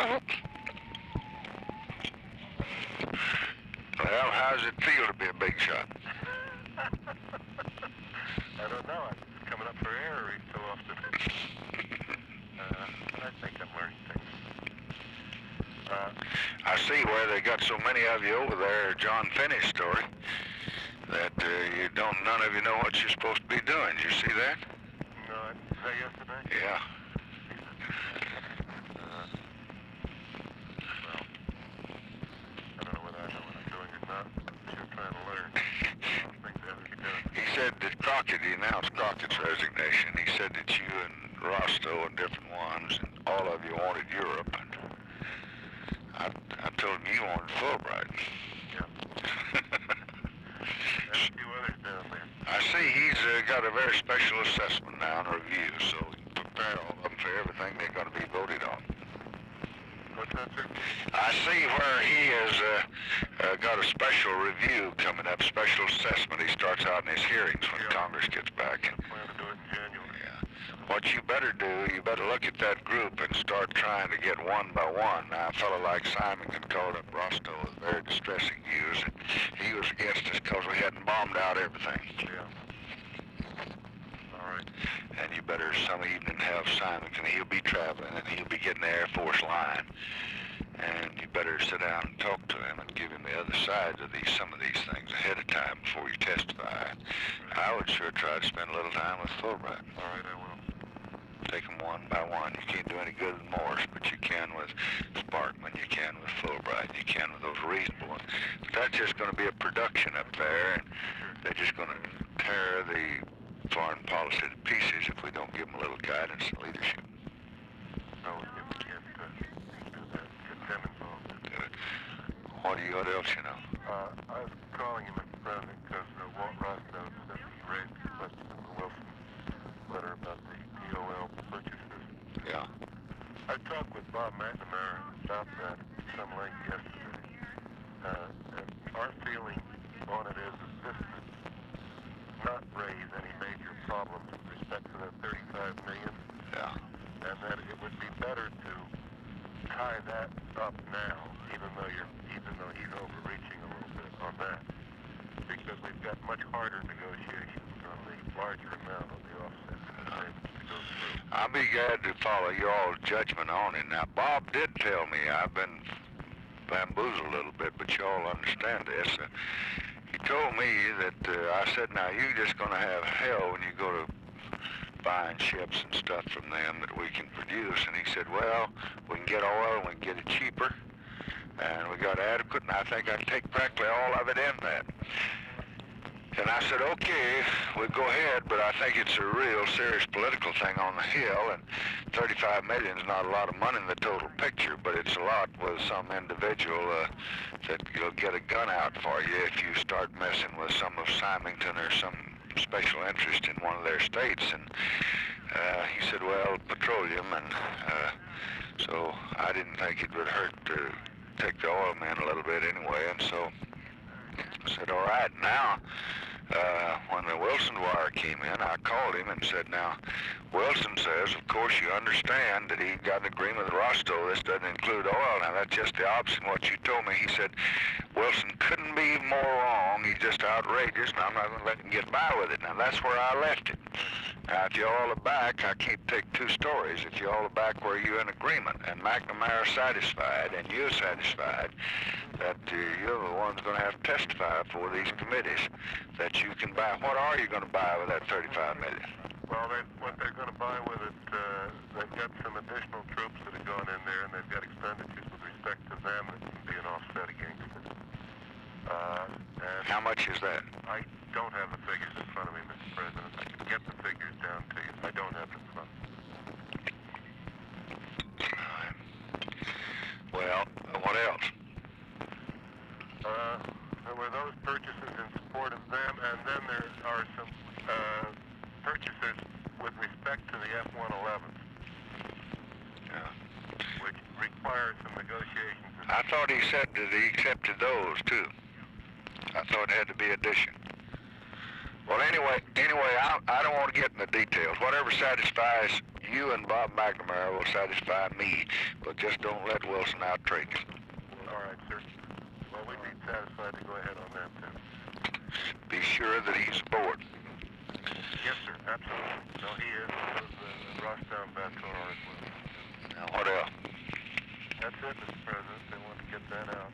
Well, how does it feel to be a big shot? I don't know. I'm coming up for air every so often. I think I'm learning things. I see where they got so many of you over there, John Finney's story, that none of you know what you're supposed to be doing. Did you see that? No, I didn't say yesterday? Yeah. Well, I don't know whether I know what I'm doing or not. I'm sure trying to learn. Things I haven't been doing. He said that Crockett, he announced Crockett's resignation. He said that you and Rostow and different ones, and all of you wanted Europe. And I told him you wanted Fulbright. Yeah. There's a few others down there. I see he's got a very special assessment now and review, so he can prepare all of them for everything they're going to be voted on. What's that, sir? I see where he has got a special review coming up, special assessment. He starts out in his hearings when Congress gets back. I plan to do it in January. Yeah. What you better do, you better look at that group and start trying to get one by one. Now, a fellow like Simon can call up Rostow with very distressing news. He was against us because we hadn't bombed out everything. Yeah. All right. And you better some evening have Simon, and he'll be traveling, and he'll be getting the Air Force line. And you better sit down and talk to him and give him the other side of some of these things ahead of time before you testify. I would sure try to spend a little time with Fulbright. All right, I will. Take them one by one. You can't do any good with Morse, but you can with Sparkman, you can with Fulbright, you can with those reasonable ones. But that's just going to be a production up there, and they're just going to tear the foreign policy to pieces if we don't give them a little guidance and leadership. No, we can't do that. Get them involved. What else you know? I was calling you, Mr. President, because Walt Rostow said he raised the question in the Wilson letter about the DOL purchases. Yeah. I talked with Bob McNamara about that at some length yesterday. And our feeling on it is that this does not raise any major problems with respect to that $35 million. Yeah. And that it would be better to tie that up now, even though he's overreaching a little bit on that, because we've got much harder negotiations on the larger amount of the offset payments to go through. I'll be glad to follow your all's judgment on it. Now, Bob did tell me, I've been bamboozled a little bit, but you all understand this. He told me that, I said, now you're just going to have hell when you go to buying ships and stuff from them that we can produce. And he said, well, we can get oil and we can get it cheaper, and we got adequate, and I think I can take practically all of it in that. And I said, okay, we'll go ahead, but I think it's a real serious political thing on the Hill, and $35 million is not a lot of money in the total picture, but it's a lot with some individual that will get a gun out for you if you start messing with some of Symington or some special interest in one of their states. And he said, well, petroleum, and so I didn't think it would hurt to take the oil man a little bit anyway, and so I said, all right. Now, when the Wilson wire came in, I called him and said, now, Wilson says, of course, you understand that he got an agreement with Rostow. This doesn't include oil. Now, that's just the opposite of what you told me. He said, Wilson couldn't be more wrong. He's just outrageous, and I'm not going to let him get by with it. Now, that's where I left it. Now, if you all are back, I can't take two stories. If you all are back where you're in agreement, and McNamara satisfied, and you're satisfied, that you're the ones going to have to testify for these committees, that you can buy. What are you going to buy with that $35 million? Well, what they're going to buy with it, they've got some additional troops that have gone in there, and they've got expenditures with respect to them that can be an offset against it. And how much is that? I don't have the figures in front of me, Mr. President. I can get the figures down to you. I don't have them in front of me. Well, what else? There were those purchases in support of them, and then there are some purchases with respect to the F-111s, which require some negotiations. I thought he said that he accepted those, too. I thought it had to be addition. Well, anyway, I don't want to get in the details. Whatever satisfies you and Bob McNamara will satisfy me, but just don't let Wilson out-trade us. All right, sir. Well, we'd be satisfied to go ahead on that, too. Be sure that he's aboard. Yes, sir. Absolutely. No, he is. The Rosstown Baton as well. Now, what else? That's it, Mr. President. They want to get that out.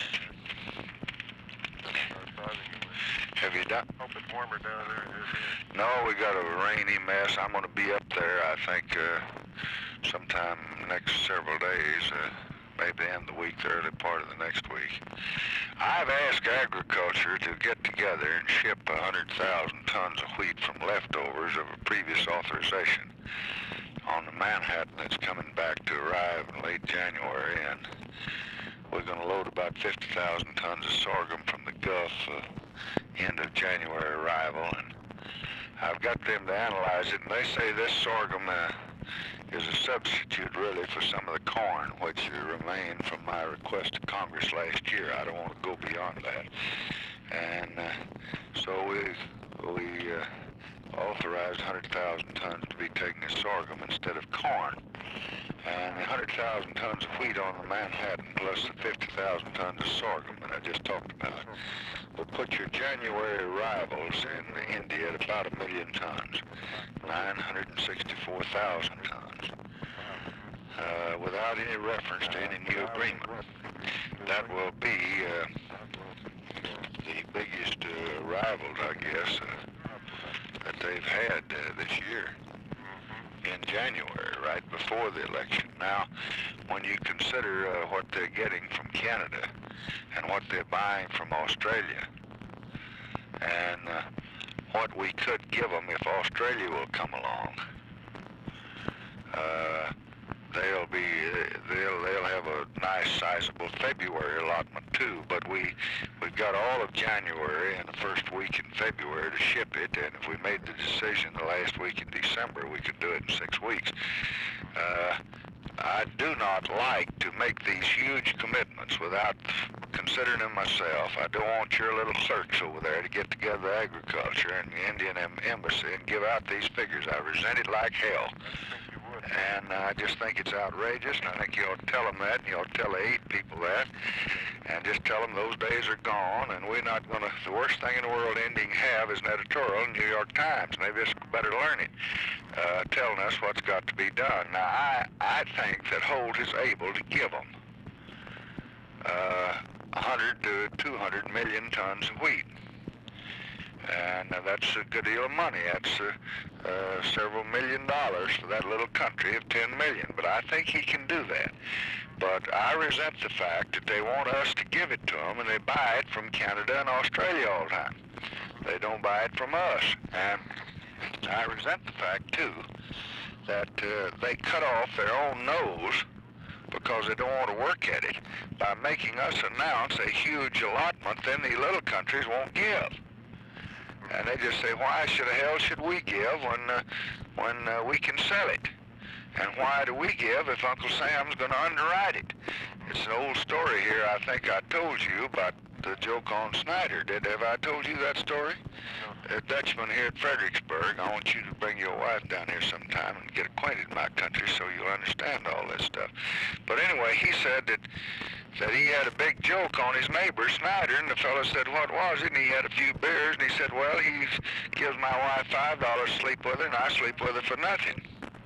Have you done? Hope it's warmer down there than it is here. No, we got a rainy mess. I'm going to be up there, I think, sometime next several days, maybe the end of the week, the early part of the next week. I've asked agriculture to get together and ship 100,000 tons of wheat from leftovers of a previous authorization on the Manhattan that's coming back to arrive in late January, and we're going to load about 50,000 tons of sorghum from the Gulf end of January arrival, and I've got them to analyze it, and they say this sorghum is a substitute really for some of the corn which remained from my request to Congress last year. I don't want to go beyond that, and so we authorized 100,000 tons to be taken as sorghum instead of corn. And the 100,000 tons of wheat on the Manhattan plus the 50,000 tons of sorghum that I just talked about will put your January arrivals in India at about 1 million tons, 964,000 tons, without any reference to any new agreement. That will be the biggest arrivals, I guess, that they've had this year in January, right before the election. Now, when you consider what they're getting from Canada and what they're buying from Australia, and what we could give them if Australia will come along, they'll have a nice sizable February allotment too, but we've got all of January and the first week in February to ship it, and if we made the decision the last week in December, we could do it in 6 weeks. I do not like to make these huge commitments without considering them myself. I don't want your little clerks over there to get together agriculture and the Indian Embassy and give out these figures. I resent it like hell. And I just think it's outrageous, and I think you ought to tell them that, and you ought to tell the 8 people that, and just tell them those days are gone, and we're not going to, the worst thing in the world India can have is an editorial in the New York Times. Maybe it's better learning, telling us what's got to be done. Now, I think that Holt is able to give them 100 to 200 million tons of wheat. And that's a good deal of money. That's several $1 million for that little country of 10 million. But I think he can do that. But I resent the fact that they want us to give it to them, and they buy it from Canada and Australia all the time. They don't buy it from us. And I resent the fact, too, that they cut off their own nose because they don't want to work at it by making us announce a huge allotment then the little countries won't give. And they just say, why the hell should we give when we can sell it? And why do we give if Uncle Sam's going to underwrite it? It's an old story here. I think I told you about the joke on Snyder. Have I told you that story? A Dutchman here at Fredericksburg. I want you to bring your wife down here sometime and get acquainted with my country so you'll understand all this stuff. But anyway, he said that he had a big joke on his neighbor, Snyder, and the fellow said, what was it? And he had a few beers, and he said, well, he gives my wife $5 to sleep with her, and I sleep with her for nothing.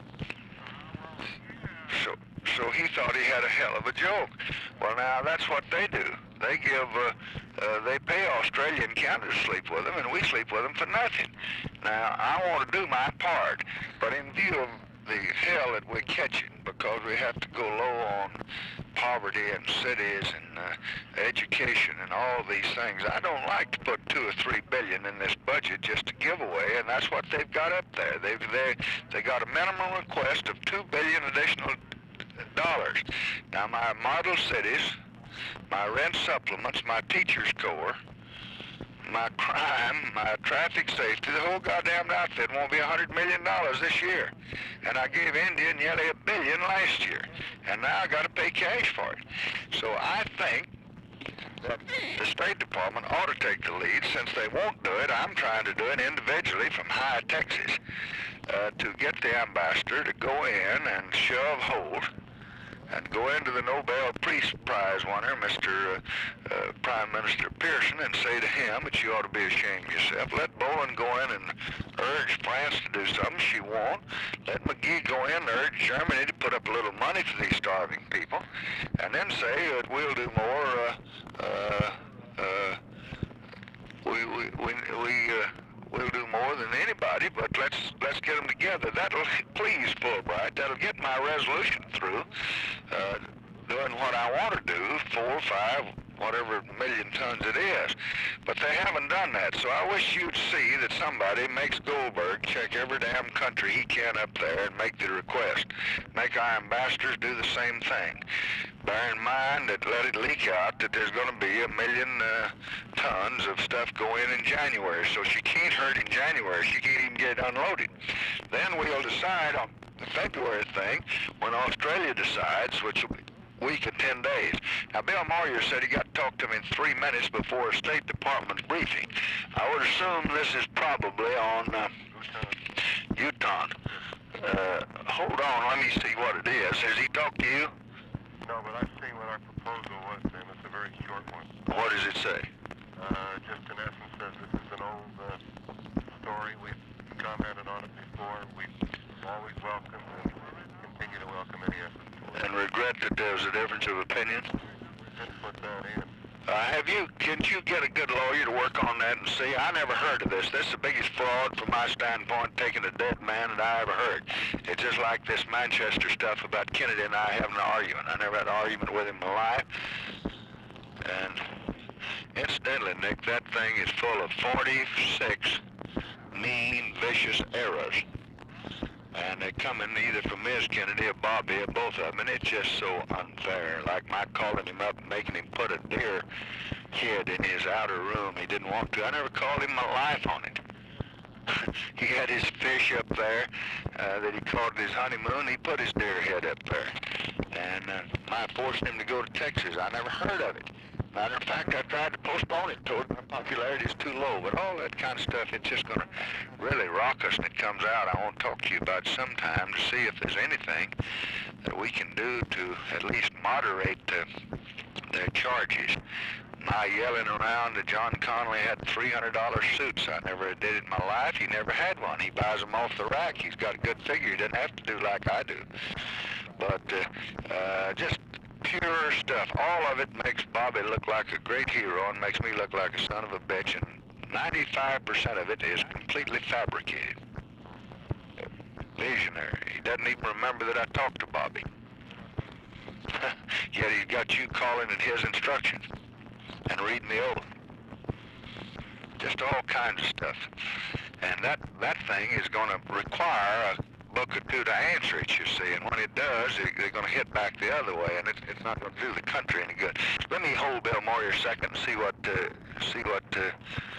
So he thought he had a hell of a joke. Well, now, that's what they do. They give, they pay Australia and Canada to sleep with them, and we sleep with them for nothing. Now, I want to do my part, but in view of the hell that we're catching, because we have to go low on poverty and cities and education and all these things, I don't like to put $2 or $3 billion in this budget just to give away, and that's what they've got up there. They got a minimum request of $2 billion additional dollars. Now, my model cities, my rent supplements, my teachers' corps, my crime, my traffic safety, the whole goddamn outfit won't be $100 million this year. And I gave India nearly $1 billion last year. And now I got to pay cash for it. So I think that the State Department ought to take the lead. Since they won't do it, I'm trying to do it individually from High Texas to get the ambassador to go in and shove hold and go into the Nobel Peace Prize winner, Mr. Prime Minister Pearson, and say to him that you ought to be ashamed of yourself. Let Bolin go in and urge France to do something. She won't. Let McGee go in and urge Germany to put up a little money for these starving people, and then say that we'll do more. We'll do more than anybody, but let's get them together. That'll please Fulbright. That'll get my resolution through, doing what I want to do, 4 or 5, whatever million tons it is. But they haven't done that, so I wish you'd see that somebody makes Goldberg check every damn country he can up there and make the request. Make our ambassadors do the same thing. Bear in mind that let it leak out that there's going to be 1 million tons of stuff go in January, so she can't hurt in January. She can't even get it unloaded. Then we'll decide on the February thing when Australia decides, which will be a week and 10 days. Now, Bill Moyer said he got to talk to me in 3 minutes before a State Department briefing. I would assume this is probably on Utah. Hold on, let me see what it is. Has he talked to you? No, but I've seen what our proposal was, and it's a very short one. What does it say? Just in essence says this is an old story. We've commented on it before. We've always welcomed and continue to welcome any effort toward it. And regret that there's a difference of opinion? We didn't put that in. Can't you get a good lawyer to work on that and see? I never heard of this. This is the biggest fraud from my standpoint, taking a dead man that I ever heard. It's just like this Manchester stuff about Kennedy and I having an argument. I never had an argument with him in my life. And incidentally, Nick, that thing is full of 46 mean, vicious errors. And they're coming either from Ms. Kennedy or Bobby or both of them, and it's just so unfair. Like my calling him up and making him put a deer kid in his outer room he didn't want to. I never called him my life on it. He had his fish up there that he caught at his honeymoon. He put his deer head up there. And my forcing him to go to Texas. I never heard of it. Matter of fact, I tried to postpone it, told my popularity is too low, but all that kind of stuff, it's just going to really rock us when it comes out. I want to talk to you about sometime to see if there's anything that we can do to at least moderate their charges. My yelling around that John Connolly had $300 suits. I never did it in my life. He never had one. He buys them off the rack. He's got a good figure. He doesn't have to do like I do. But just pure stuff. All of it makes Bobby look like a great hero and makes me look like a son of a bitch, and 95% of it is completely fabricated. Visionary. He doesn't even remember that I talked to Bobby. Yet he's got you calling at his instructions and reading the oath. Just all kinds of stuff. And that thing is going to require a book or two to answer it, you see, and when it does, they're going to hit back the other way, and it's not going to do the country any good. Let me hold Bill Moyer a second and see what